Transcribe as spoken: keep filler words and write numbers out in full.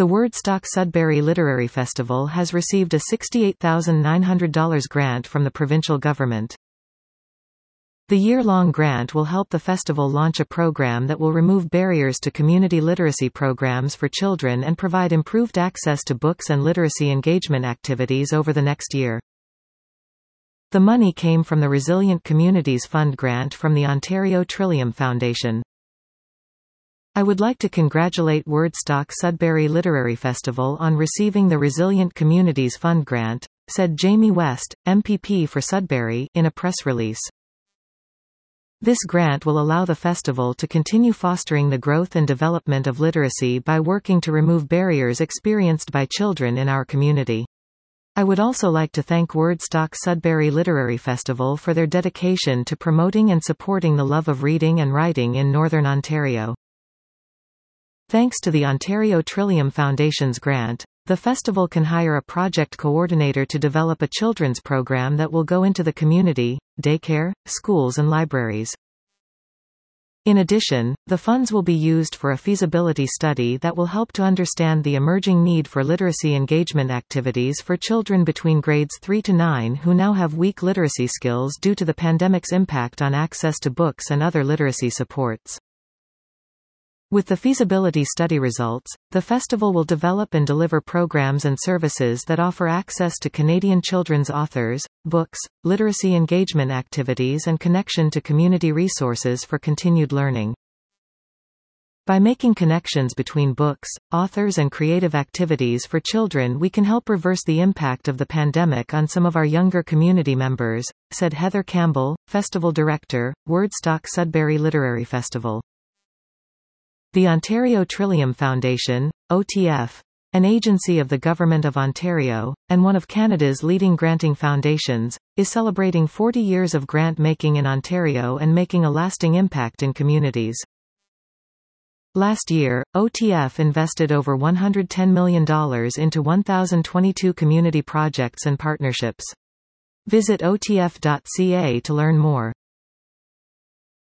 The Wordstock Sudbury Literary Festival has received a sixty-eight thousand nine hundred dollars grant from the provincial government. The year-long grant will help the festival launch a program that will remove barriers to community literacy programs for children and provide improved access to books and literacy engagement activities over the next year. The money came from the Resilient Communities Fund grant from the Ontario Trillium Foundation. I would like to congratulate Wordstock Sudbury Literary Festival on receiving the Resilient Communities Fund grant, said Jamie West, M P P for Sudbury, in a press release. This grant will allow the festival to continue fostering the growth and development of literacy by working to remove barriers experienced by children in our community. I would also like to thank Wordstock Sudbury Literary Festival for their dedication to promoting and supporting the love of reading and writing in Northern Ontario. Thanks to the Ontario Trillium Foundation's grant, the festival can hire a project coordinator to develop a children's program that will go into the community, daycare, schools and libraries. In addition, the funds will be used for a feasibility study that will help to understand the emerging need for literacy engagement activities for children between grades three to nine who now have weak literacy skills due to the pandemic's impact on access to books and other literacy supports. With the feasibility study results, the festival will develop and deliver programs and services that offer access to Canadian children's authors, books, literacy engagement activities and connection to community resources for continued learning. By making connections between books, authors and creative activities for children, we can help reverse the impact of the pandemic on some of our younger community members, said Heather Campbell, Festival Director, Wordstock Sudbury Literary Festival. The Ontario Trillium Foundation, O T F, an agency of the Government of Ontario, and one of Canada's leading granting foundations, is celebrating forty years of grant-making in Ontario and making a lasting impact in communities. Last year, O T F invested over one hundred ten million dollars into one thousand twenty-two community projects and partnerships. Visit O T F dot C A to learn more.